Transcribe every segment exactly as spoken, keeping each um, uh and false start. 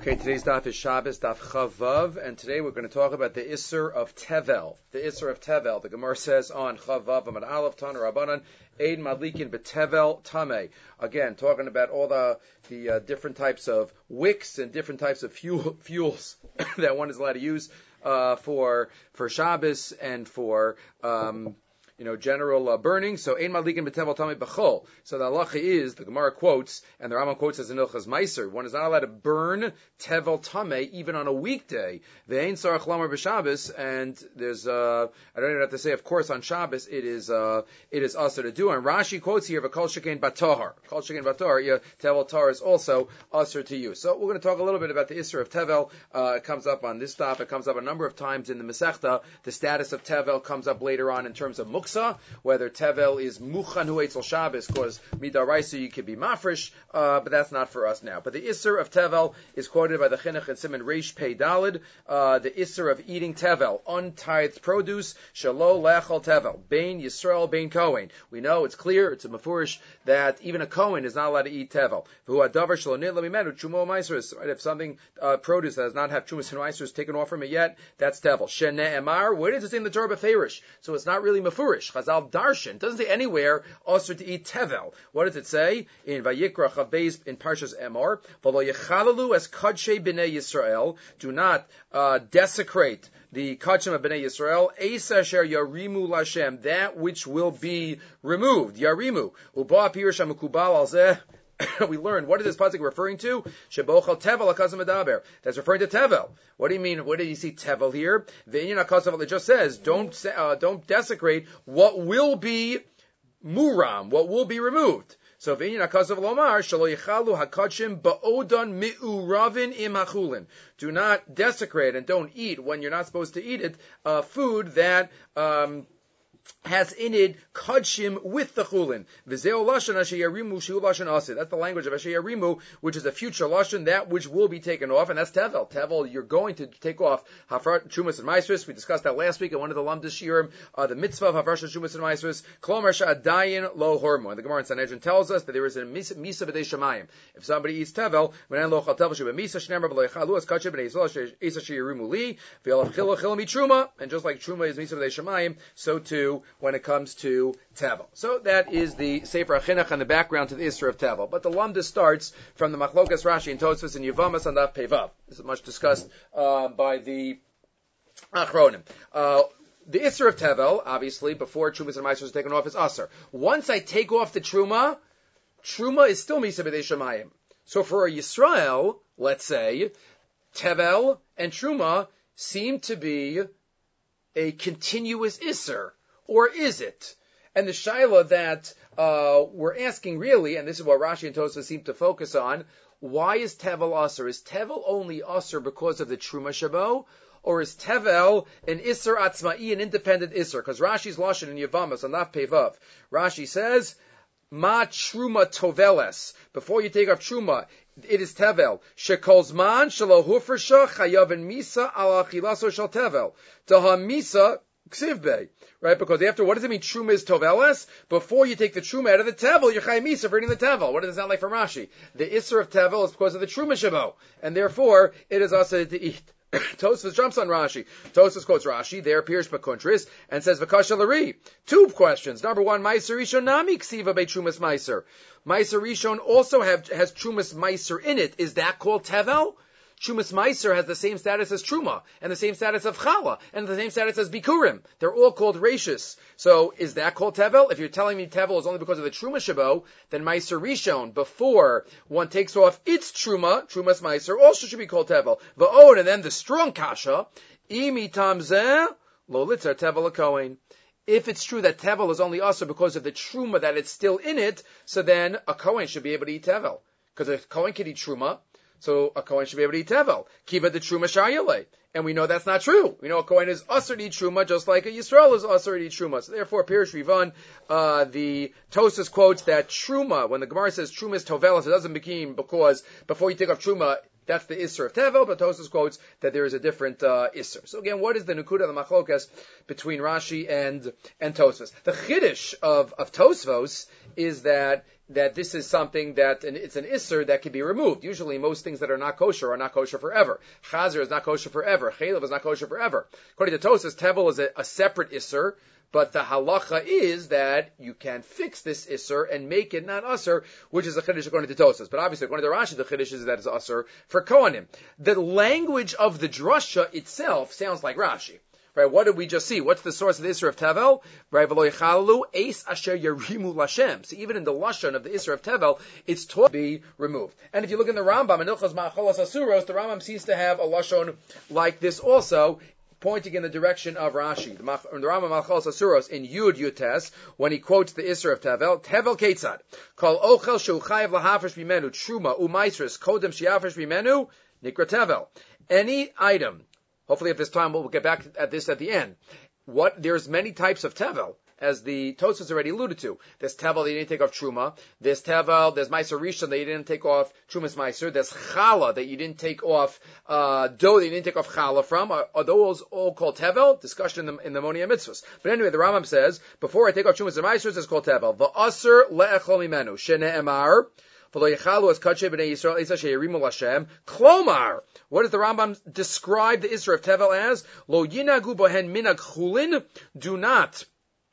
Okay, today's daf is Shabbos, daf Chavav, and today we're going to talk about the Isser of Tevel. The Isser of Tevel. The Gemara says on Chavav, Amad Aleph, Tan Rabbanan, Eid Madlikin Betevel Tameh. Again, talking about all the the uh, different types of wicks and different types of fuel, fuels that one is allowed to use uh, for for Shabbos and for um, you know, general uh, burning. So, ein madlikin betevel tamei b'chol. So the halacha is, the Gemara quotes, and the Rambam quotes as in Ilchas Meiser, one is not allowed to burn tevel tamei even on a weekday. Ve'ein sarach lamar b'Shabbos, and there's, uh, I don't even have to say, of course, on Shabbos it is, uh, it is also to do. And Rashi quotes here, v'kol shekain batahar. Kol shekain batahar, yeah, tevel tar is also usher to use. So we're going to talk a little bit about the Isser of Tevel. Uh, it comes up on this stop. It comes up a number of times in the Masechta. The status of Tevel comes up later on in terms of Muksa, whether Tevel is Muchan Hu Eitzel Shabbos, because Midaraisa you could be Mafresh, uh, but that's not for us now. But the Isser of Tevel is quoted by the Chinuch and Simon Reish Pei Dalid, uh, the Isser of eating Tevel, untithed produce, Shalo Lechol Tevel, Bein Yisrael, Bein Kohen. We know, it's clear, it's a Mefurish, that even a Kohen is not allowed to eat Tevel. If something, uh, produce that does not have Chumas and Maisers taken off from it yet, that's Tevel. Shene'emar, where does it say in the Torah Beferish? So it's not really Mefurish. Chazal Darshan, doesn't say anywhere also to eat tevel. What does it say in Vayikra Chavbeis in Parshas Emor? V'lo yechalalu as kadshe b'nei Yisrael. Do not uh, desecrate the kachim of b'nei Yisrael. Eis asher yarimu lashem, that which will be removed. Yarimu. Uba pirush hamukubal al zeh. We learned, what is this pasuk referring to? Shebochal tevel akazim adaber. That's referring to tevel. What do you mean? Where do you see tevel here? V'inyan akazav, it just says, don't uh, don't desecrate what will be muram, what will be removed. So v'inyan akazav lomar shalo yichalu hakachim ba'odan mi'uravin im hachulin. Do not desecrate and don't eat when you're not supposed to eat it. Uh, food that um, has in it kachim with the chulin. V'zeo lashon asher yarimu shiu lashon aseh. That's the language of asher yarimu, which is a future lashon, that which will be taken off, and that's tevel. Tevel, you're going to take off hafrat chumas and maisros. We discussed that last week in one of the lamdas shiurim. Uh, the mitzvah of hafrat chumas and maisros. Klomer sha'adayin lo hormo. And the Gemara in Sanhedrin tells us that there is a misa b'dei shamayim. If somebody eats tevel, v'nen lo chal tevel sheba misa shnemer v'lo yechalu as kachim b'nei yisrael es asher yarimu li v'yalav chilo chilo mitruma. And just like truma is misa b'dei shamayim, so too when it comes to Tevel. So that is the Sefer HaChinuch and the background to the Isser of Tevel. But the Lamda starts from the Machlokas Rashi and Tosfos and Yevamas and Daf Pevav. This is much discussed uh, by the Achronim. Uh, the Isser of Tevel, obviously, before Trumas and Maasros is taken off, is Asr. Once I take off the Truma, Truma is still Misa B'dei Shamayim. So for a Yisrael, let's say, Tevel and Truma seem to be a continuous Isser. Or is it? And the shaila that uh, we're asking really, and this is what Rashi and Tosfos seem to focus on, why is Tevel Asr? Is Tevel only Asr because of the Truma Shabo? Or is Tevel an Isser Atzma'i, an independent Isser? Because Rashi's Lashon in Yavamas, on Naf Pevav, Rashi says, Ma Truma Toveles. Before you take off Truma, it is Tevel. Shekol Zman Shelo Hufresha Chayav Misa Al Achilaso Shel Tevel. Taha Misa Ksivbe, right? Because after, what does it mean? Truma is toveles. Before you take the truma out of the tevel, you're chayim misa for eating the tevel. What does it sound like from Rashi? The isser of tevel is because of the truma shabo, and therefore it is also to eat. Tosfos jumps on Rashi. Tosfos quotes Rashi. There appears Bakuntris and says v'kasha l'ri. Two questions. Number one, Meiser Rishon nami ksiva be trumas Meiser. Meiser Rishon also have, has trumas Meiser in it. Is that called tevel? Trumas Meiser has the same status as Truma, and the same status of Chala, and the same status as Bikurim. They're all called Rashis. So, is that called Tevel? If you're telling me Tevel is only because of the Truma Shabo, then Meiser Rishon, before one takes off its Truma, Trumas Meiser, also should be called Tevel. Va'od, and then the strong Kasha, Imi Tamzeh, Lo Litzer Tevel HaKohen. If it's true that Tevel is only also because of the Truma that it's still in it, so then a Kohen should be able to eat Tevel. Because a Kohen can eat Truma, so a Kohen should be able to eat Tevel. Kiva the Truma Shayale. And we know that's not true. We know a Kohen is Asr to eat Truma, just like a Yisrael is Asr to eat Truma. So therefore, Pirish Rivan, uh, the Tosas quotes that Truma, when the Gemara says Truma is Tovelis, it doesn't mean because before you take off Truma, that's the Isser of Tevel, but Tosas quotes that there is a different uh, Isser. So again, what is the Nukuda, the Machlokas, between Rashi and, and Tosfos? The Chiddush of, of Tosfos is that that this is something that and it's an isser that can be removed. Usually, most things that are not kosher are not kosher forever. Chazer is not kosher forever. Chaylev is not kosher forever. According to Tosas, tevel is a, a separate isser, but the halacha is that you can fix this isser and make it not usser, which is a chiddush according to Tosas. But obviously, according to Rashi, the chiddush is that it's usser for kohanim. The language of the drasha itself sounds like Rashi. Right, what did we just see? What's the source of the Isra of Tevel? Right, v'lo yichalu eis asher yarimu lashem. So even in the lashon of the Isra of Tevel, it's taught to be removed. And if you look in the Rambam, in Ilchos Ma'acholos Asuros, the Rambam seems to have a lashon like this also, pointing in the direction of Rashi. The Rambam Ma'acholos Asuros in Yud Yutes, when he quotes the Isra of Tevel, Tevel Ketzad, Kol ochel shu chayev lahafresh bimenu truma u'maisris kodem shiafresh bimenu nikra Tevel. Any item. Hopefully at this time we'll get back at this at the end. What there's many types of tevel, as the Tosfos already alluded to. There's tevel that you didn't take off truma. There's tevel, there's meiser rishon that you didn't take off trumas meiser. There's challah that you didn't take off uh, dough that you didn't take off challah from. Are, are those all called tevel? Discussion in the in the Moniah Mitzvahs. But anyway, the Rambam says before I take off trumas and meisers, it's called tevel. The aser le'echol mimenu shene'emar. Klomar, what does the Rambam describe the Isra of Tevel as? Lo yinagu bohen minag chulin. Do not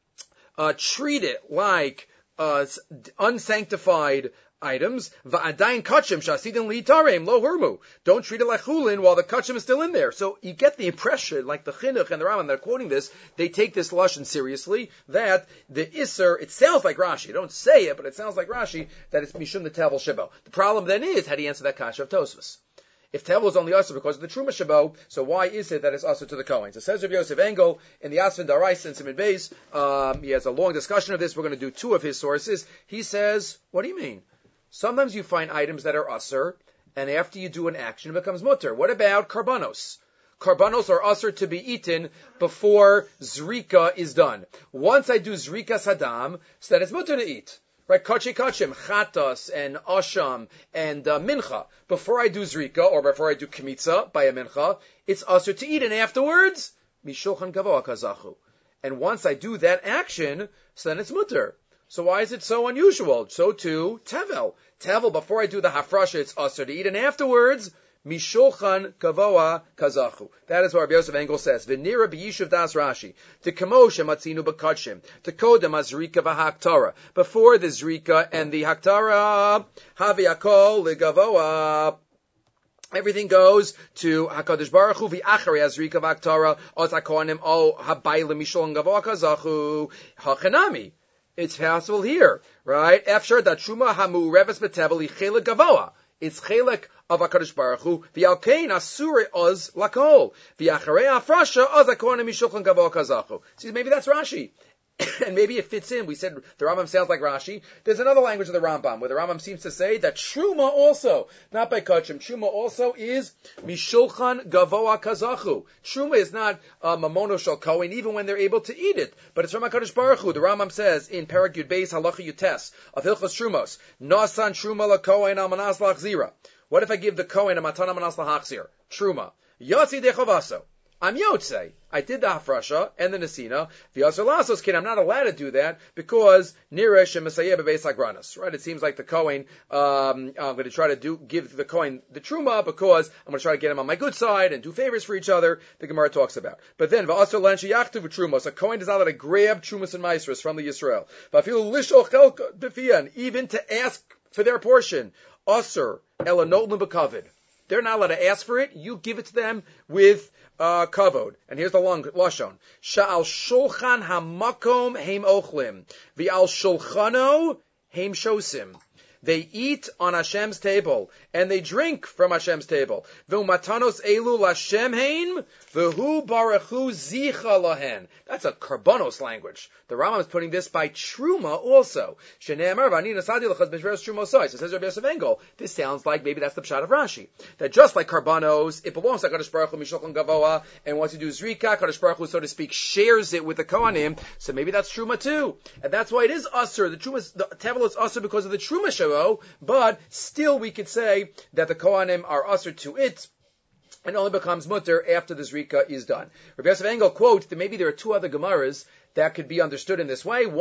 uh, treat it like uh, unsanctified items. Va'adayin kachim shasidin litarem lo hurmu. Don't treat it like chulin while the kachim is still in there. So you get the impression, like the Chinuch and the Rambam that are quoting this, they take this lashon seriously, that the Isser, it sounds like Rashi. You don't say it, but it sounds like Rashi, that it's mishum the tevel shebo. The problem then is, how do you answer that kasha of Tosfos? If tevel is only usher because of the truma shebo, so why is it that it's usher to the Kohen? So says Rabbi Yosef Engel in the Asfin Daraisa in Siman Beis, um, he has a long discussion of this. We're going to do two of his sources. He says, what do you mean? Sometimes you find items that are usher, and after you do an action, it becomes mutter. What about karbanos? Karbanos are usher to be eaten before zrika is done. Once I do zrika sadam, so that it's mutter to eat. Right, kachi kachim, chatas, and asham, and uh, mincha. Before I do zrika, or before I do kmitza by a mincha, it's usher to eat, and afterwards, mishulchan gavoa kazachu. And once I do that action, so then it's mutter. So why is it so unusual? So too, tevel. Tevel, before I do the hafrasha, it's usher to eat, and afterwards, mishulchan kavoa kazachu. That is what Rabbi Yosef Engel says. V'nira b'yishuv das Rashi. To kamosha matzinu b'kachim. To kodem azrika v'haktara. Before the zrika and the haktara, havi akol ligavoa. Everything goes to Hakadosh Baruch Hu v'acharei azrika v'haktara. Oz hakohanim o habayla mishulchan kavoa kazachu. Hachanami. It's possible here, right? Afshar that truma hamu reves betevel ichelik gavoa. It's chelik of Hakadosh Baruch Hu. V'alkein asure oz lakol. V'acharei afrasha oz hakohanim mishulchan gavoa kazachu. See, maybe that's Rashi. And maybe it fits in. We said the Rambam sounds like Rashi. There's another language of the Rambam where the Rambam seems to say that Truma also, not by Kachim, Truma also is Mishulchan Gavoa Kazachu. Truma is not uh, Mamono Shal Kohen, even when they're able to eat it. But it's from HaKadosh Baruch Hu. The Rambam says in Parak Yud Beis Halacha Yutes of Hilchos Trumos, Nasan Truma La Kohen Al Manas Lachzira. What if I give the Kohen a Matana Manas Lachzir? Truma. Yatsi Dechavaso. I'm Yotzei. I did the Hafrasha and the Nesina. V'yasser lasos kin. I'm not allowed to do that because Niresh and Messiah bebeis hagranas. Right? It seems like the Kohen. Um, I'm going to try to do give the Kohen the truma because I'm going to try to get him on my good side and do favors for each other. The Gemara talks about. But then v'asser lan sheyachtu v'trumos. A Kohen is not allowed to grab trumas and maasros from the Yisrael. V'afilu lishol chelka b'fiyan, even to ask for their portion. Asser ela notlim b'kavid. They're not allowed to ask for it. You give it to them with uh, kavod. And here's the long lashon. Sha'al shulchan hamakom heim ochlim. V'al shulchano heim shosim. They eat on Hashem's table, and they drink from Hashem's table. V'umatanos elu l'Hashem hein, v'hu barachu zicha lahen. That's a karbonos language. The Rambam is putting this by truma also. Shene'emar v'ani nasadi l'chaz b'shveres trumosai. So says Rabbi Yosef Engel, this sounds like maybe that's the pshat of Rashi. That just like karbonos, it belongs to HaKadosh Baruch Hu mishulchan gavoa, and once you do zrika, HaKadosh Baruch Hu, so to speak, shares it with the Kohanim, so maybe that's truma too. And that's why it is usher. The truma, the tevel is usher because of the truma show. But still we could say that the Kohanim are usher to it and only becomes mutter after the Zrika is done. Rabbi Yosef Engel quotes that maybe there are two other Gemaras that could be understood in this way. One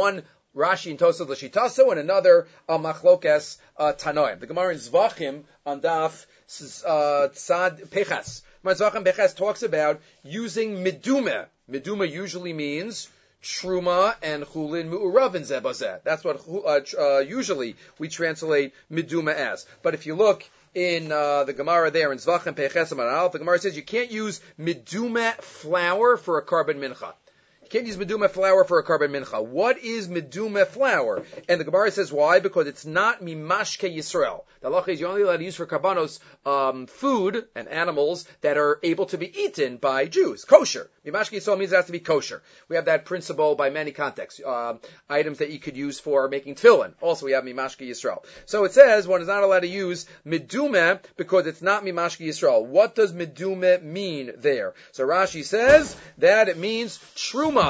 Rashi and Tosaf L'Shitaso, and another uh, Machlokes uh, Tanoim. The Gemara in Zvachim on Daf uh, Tzad Pechas. Zvachim Pechas talks about using Meduma. Meduma usually means Truma and Chulin Mu'uravin Zebazeh. That's what uh, uh, usually we translate Meduma as. But if you look in uh, the Gemara there in Zvachim Pechas Amar Aleph, the Gemara says you can't use Meduma flour for a carbon mincha. Can't use meduma flour for a carbon mincha. What is meduma flour? And the Gemara says why? Because it's not mimashke Yisrael. The halacha is you're only allowed to use for karbanos um, food and animals that are able to be eaten by Jews. Kosher. Mimashke Yisrael means it has to be kosher. We have that principle by many contexts. Um, items that you could use for making tefillin. Also, we have mimashke Yisrael. So it says one is not allowed to use meduma because it's not mimashke Yisrael. What does meduma mean there? So Rashi says that it means truma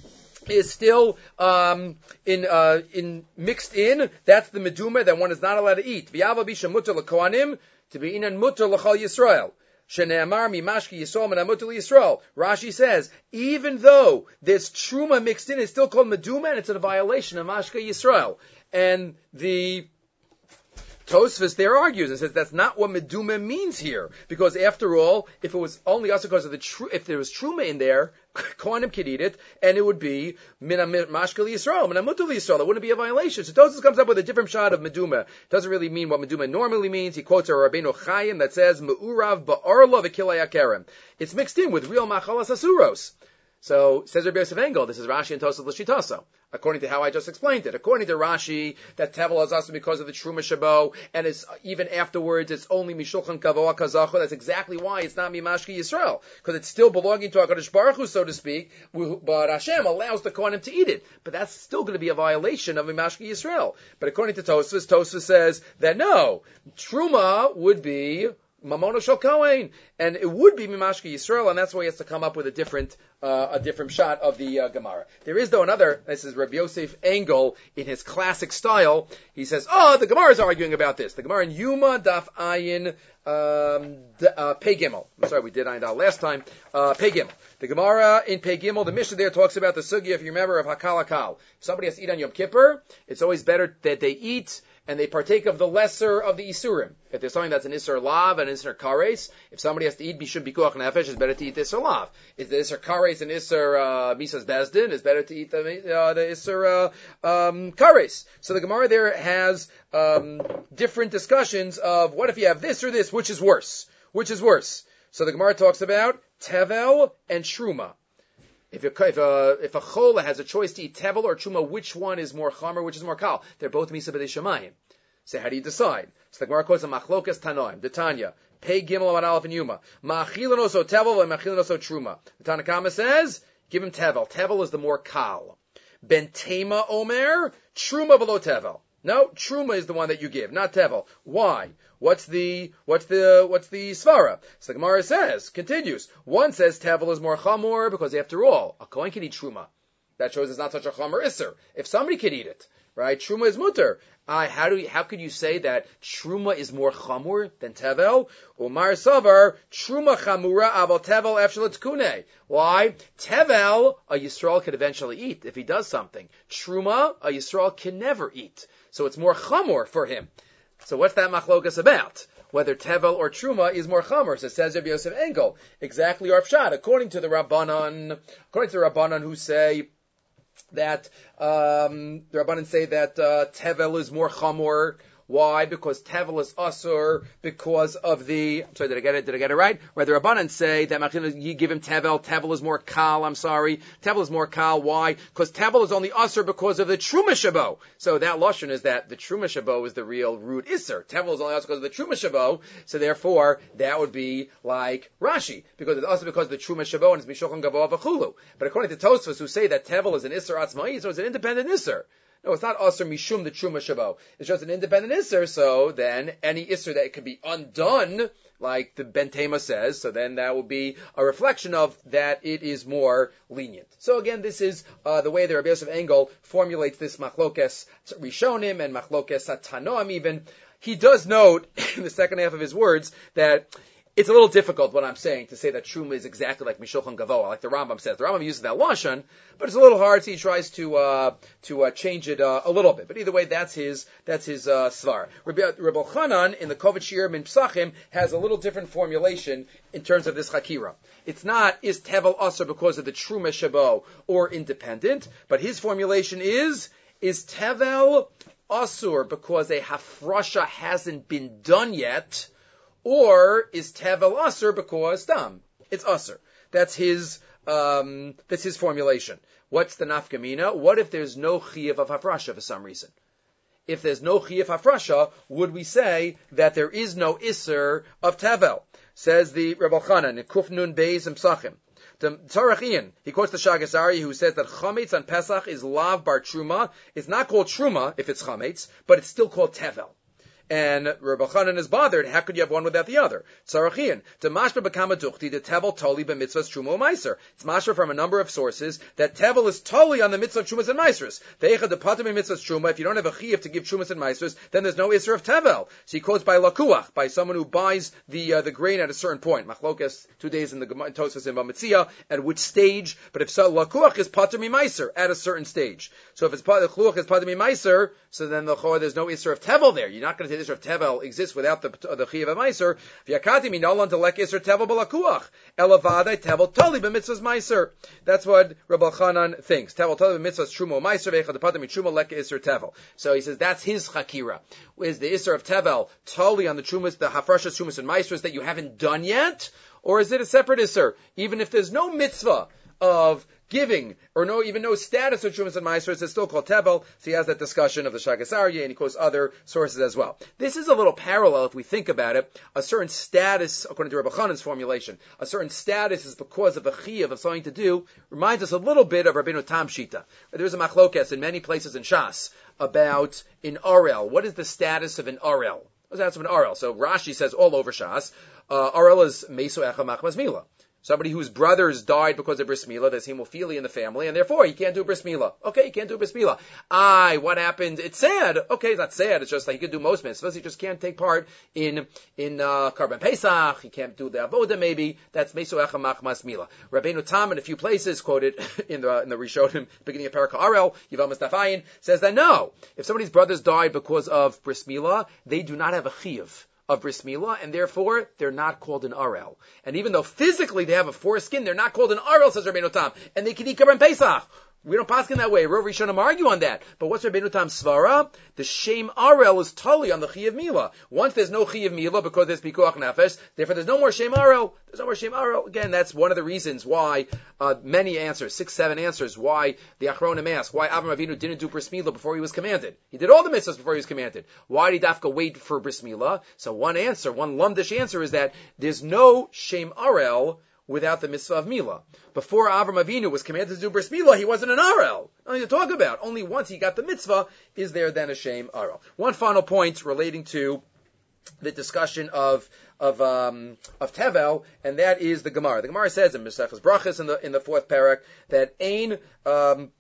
is still um, in uh, in mixed in. That's the meduma that one is not allowed to eat. V'yava bisha mutar l'kohanim to be inan mutar l'chal Yisrael. Shene'amar mimashki Yisrael min mutar l'Yisrael. Rashi says even though there's truma mixed in, it's still called meduma, and it's a violation of mashka Yisrael. And the Tosfos there argues and says that's not what meduma means here, because after all, if it was only also because of the tr- if there was truma in there, Kohanim could eat it, and it would be min mashkel Yisrael, min mutar Yisrael. It wouldn't be a violation. So Tosfos comes up with a different shot of meduma. Doesn't really mean what meduma normally means. He quotes a Rabbeinu Chaim that says me'urav ba'arla v'kilei akerem. It's mixed in with real machalas asuros. So, says Rabbi Yosef Engel, this is Rashi and Tosaf L'Shitaso, according to how I just explained it. According to Rashi, that Tevel is also because of the Truma Shabo, and it's, even afterwards, it's only Mishulchan Kavoa Kazacho. That's exactly why it's not Mimashki Yisrael, because it's still belonging to HaKadosh Baruch Hu, so to speak, but Hashem allows the Kohanim to eat it. But that's still going to be a violation of Mimashki Yisrael. But according to Tosfos, Tosfos says that no, Truma would be Mamono Shel Kohen, and it would be Mimashki Yisrael, and that's why he has to come up with a different, uh, a different shot of the uh, Gemara. There is though another. This is Rabbi Yosef Engel in his classic style. He says, "Oh, the Gemara is arguing about this. The Gemara in Yuma Daf Ayin um, uh, Pei Gimel. I'm sorry, we did Ayin Dal last time. Uh, Pei Gimel. The Gemara in Pei Gimel, the Mishnah there talks about the sugya, if you remember, of Hakal Hakal. If somebody has to eat on Yom Kippur, it's always better that they eat and they partake of the lesser of the Isurim. If there's something that's an Isur Lav and an Isur Kares, if somebody has to eat Bishum Bikuach Nefesh, it's better to eat the Isur Lav. If the Isur Kares and Isur uh, Misas Bezdin, it's better to eat the, uh, the Isur uh, um, Kares. So the Gemara there has um, different discussions of what if you have this or this, which is worse? Which is worse? So the Gemara talks about Tevel and Truma. If a, if a, if a chola has a choice to eat tevel or truma, which one is more chamer, which is more kal? They're both misa b'dei shamayim. So how do you decide? So the Gemara calls them machlokas tanoim, the Tanya, pei gimel amad aleph and yuma, ma'achilin oso tevel and ma'achilin oso truma. The Tanakama says, give him tevel. Tevel is the more kal. Ben tema omer, truma below tevel. No, truma is the one that you give, not tevel. Why? What's the, what's the, what's the svara? So the Gemara says, continues, one says tevel is more chamor because after all, a kohen can eat truma. That shows it's not such a chamor isser. If somebody can eat it, right, truma is mutter. Uh, how do you, how could you say that truma is more chamur than tevel? Umar savar, truma chamura aval tevel efshalat kune. Why? Tevel, a Yisrael could eventually eat if he does something. Truma, a Yisrael can never eat. So it's more chamur for him. So what's that machlokas about? Whether tevel or truma is more chamer. So it says Rabbi Yosef Engel. Exactly our pshat. According to the Rabbanan, according to the Rabbanan who say that, um, the Rabbanan say that, uh, tevel is more chamor. Why? Because tevel is asur because of the. I'm sorry, did I get it? Did I get it right? Where the Rabbanan say that you give him tevel. Tevel is more kal. I'm sorry. Tevel is more kal. Why? Because tevel is only asur because of the truma shabo. So that lashon is that the truma shabo is the real root iser. Tevel is only asur because of the truma shabo. So therefore, that would be like Rashi because it's also because of the truma shabo and it's mishochan gavoa v'chulu. But according to Tosfos, who say that tevel is an iser atzmai, so it's an independent iser. No, it's not Asr Mishum the Truma Shabo. It's just an independent Isser, so then any Isser that can be undone, like the Bentema says, so then that will be a reflection of that it is more lenient. So again, this is uh, the way the Rabbi Yosef Engel formulates this Machlokes Rishonim and Machlokes Tanoim even. He does note in the second half of his words that it's a little difficult what I'm saying to say that truma is exactly like mishulchan gavoa, like the Rambam says. The Rambam uses that lashon, but it's a little hard. So he tries to uh, to uh, change it uh, a little bit. But either way, that's his that's his uh, svar. Rabbi Chanan in the Kovach Shir Min Psachim has a little different formulation in terms of this chakira. It's not is tevel aser because of the truma shabo or independent, but his formulation is is tevel asur because a hafrasha hasn't been done yet. Or is tevel aser because dam it's aser. That's his um, that's his formulation. What's the nafkamina? What if there's no chiyuv of hafrasha for some reason? If there's no chiyuv hafrasha, would we say that there is no iser of tevel? Says the Rebbe Chanan in Kuf Nun Beis and Psachim. The Tzarech Ian, he quotes the Shagas Aryeh who says that chametz on Pesach is lav bar truma. It's not called truma if it's chametz, but it's still called tevel. And Rabbi Chanan is bothered. How could you have one without the other? Tzarachian. To mashma b'kama duchti, the tevel toli b'mitzvahs truma u'maiser. It's mashma from a number of sources that tevel is toli on the mitzvah of trumas and maisers. Ve'echa depatim mitzvahs truma. If you don't have a chiyuv to give trumas and maisers, then there's no iser of tevel. So he quotes by lakuach, by someone who buys the uh, the grain at a certain point. Machlokas, two days in the Tosfos in Bamitzia, at which stage? But if so, lakuach is pater mimaiser at a certain stage. So if it's the lakuach is pater mimaiser, so then the there's no iser of tevel there. You're not going to say iser of tevel exists without the the chiyuv of meiser. V'yakati minolon telek iser tevel b'lakuach elavadai tevel toli b'mitzvahs meiser. That's what Rabbi Chanan thinks. Tevel toli b'mitzvahs truma meiser ve'echad depatim truma lek iser tevel. So he says that's his chakira. Is the iser of tevel toli on the trumas, the hafrashas trumas and meisers that you haven't done yet, or is it a separate iser? Even if there's no mitzvah of giving, or no, even no status of Trumas and Maasros, it's still called Tevel. So he has that discussion of the Shagas Aryeh, and he quotes other sources as well. This is a little parallel, if we think about it. A certain status, according to Rabbi Chanan's formulation, a certain status is because of a chiyuv of something to do, reminds us a little bit of Rabbeinu Tam Shita. There's a machlokes in many places in Shas about in Arel. What is the status of an Arel? What's the status of an Arel? So Rashi says all over Shas, uh, Arel is Meso Echa Machmas Mila. Somebody whose brothers died because of bris milah, there's hemophilia in the family, and therefore he can't do bris milah. Okay, he can't do bris milah. Aye, what happened? It's sad. Okay, it's not sad. It's just like he could do most mitzvahs. He just can't take part in in uh, Karban Pesach. He can't do the avoda. Maybe that's meso echa machmas milah. Rabbeinu Tam in a few places quoted in the in the Rishonim, beginning of Perek Arel, Yival Mustafayin, says that no, if somebody's brothers died because of bris milah, they do not have a chiyuv of bris milah, and therefore they're not called an arel. And even though physically they have a foreskin, they're not called an arel, says Rabbeinu Tam, and they can eat Karban Pesach. We don't paskin that way. Rav Rishonim argue on that. But what's Rabbeinu Tam's svara? The shem arel is totally on the chiyuv milah. Once there's no chiyuv milah because there's pikuach nefesh, therefore there's no more shem arel. There's no more shem arel. Again, that's one of the reasons why uh, many answers, six, seven answers, why the Achronim ask why Avram Avinu didn't do bris milah before he was commanded. He did all the mitzvahs before he was commanded. Why did Dafka wait for bris milah? So one answer, one lumdish answer is that there's no shem arel without the mitzvah of milah. Before Avram Avinu was commanded to do bris milah, he wasn't an arel. Nothing to talk about. Only once he got the mitzvah is there then a shem arel. One final point relating to the discussion of of um, of tevel, and that is the Gemara. The Gemara says in Mesechus Brachos in the in the fourth parak that ein um,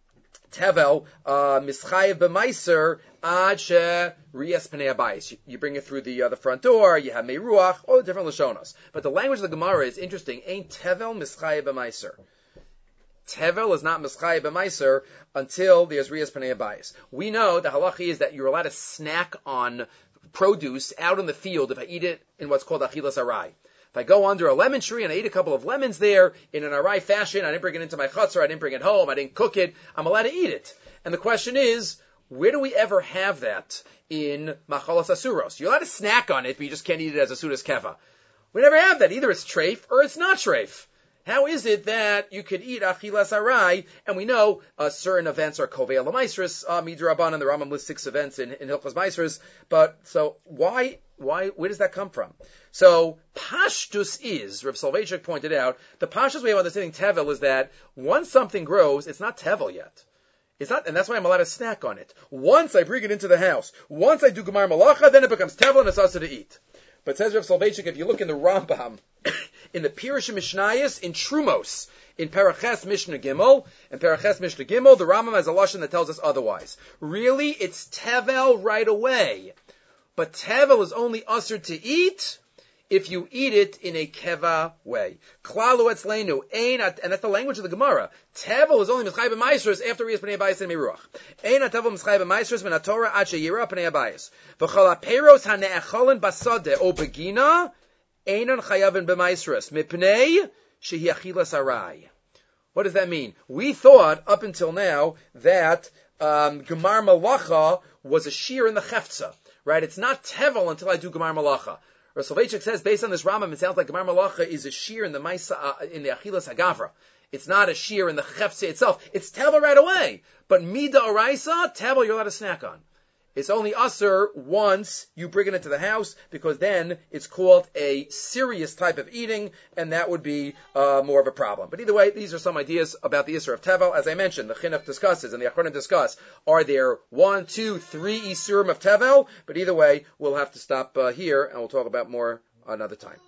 tevel mischayev b'maiser ad she riyas pnei habayis. You bring it through the uh, the front door. You have meiruach, all the different lashonos. But the language of the Gemara is interesting. Ain't tevel mischayev b'maiser. Tevel is not mischayev b'maiser until there's riyas pnei habayis. We know the halacha is that you're allowed to snack on produce out in the field if I eat it in what's called achilas arai. If I go under a lemon tree and I eat a couple of lemons there in an arai fashion, I didn't bring it into my chutzner, I didn't bring it home, I didn't cook it, I'm allowed to eat it. And the question is, where do we ever have that in machalas asuros? You're allowed to snack on it, but you just can't eat it as a sudas keva. We never have that. Either it's treif or it's not treif. How is it that you could eat achilas arai? And we know uh, certain events are kovei l'maisris, uh, midrabanan, and the Rambam lists six events in, in Hilchos Maisris. But so why, why, where does that come from? So pashtus is, Rav Soloveitchik pointed out, the pashtus way of understanding tevel is that once something grows, it's not tevel yet. It's not, and that's why I'm allowed to snack on it. Once I bring it into the house, once I do gemar malacha, then it becomes tevel and it's also to eat. But says Rav Soloveitchik, if you look in the Rambam, in the Pirush Mishnayos, in Trumos, in Paraches Mishnah Gimel, in Paraches Mishnah Gimel, the Rambam has a lashon that tells us otherwise. Really, it's tevel right away. But tevel is only usher to eat if you eat it in a keva way. Klalu etzleinu, ein at, and that's the language of the Gemara. Tevel is only mischai b'maisros after riyas pnei abayis and miruach. Ein at tevel mischai b'maisros min haTorah ad sheyira pnei abayis. V'chol haperos hane'acholen basade o begina, einan chayavin b'maisros mipnei shehi achilas arai. What does that mean? We thought up until now that um, Gemar Malacha was a shear in the Cheftza, right? It's not Tevel until I do Gemar Malacha. Rav Soloveitchik says, based on this Rambam, it sounds like Gemar Malacha is a shear in the Maisa, uh, in the Achilas Hagavra. It's not a shear in the Cheftza itself. It's Tevel right away. But Mida Oraisa, Tevel you're allowed to snack on. It's only usher once you bring it into the house, because then it's called a serious type of eating, and that would be uh, more of a problem. But either way, these are some ideas about the Isser of Tevel. As I mentioned, the Chinuch discusses and the Achronim discuss, are there one, two, three Isurim of Tevel? But either way, we'll have to stop uh, here, and we'll talk about more another time.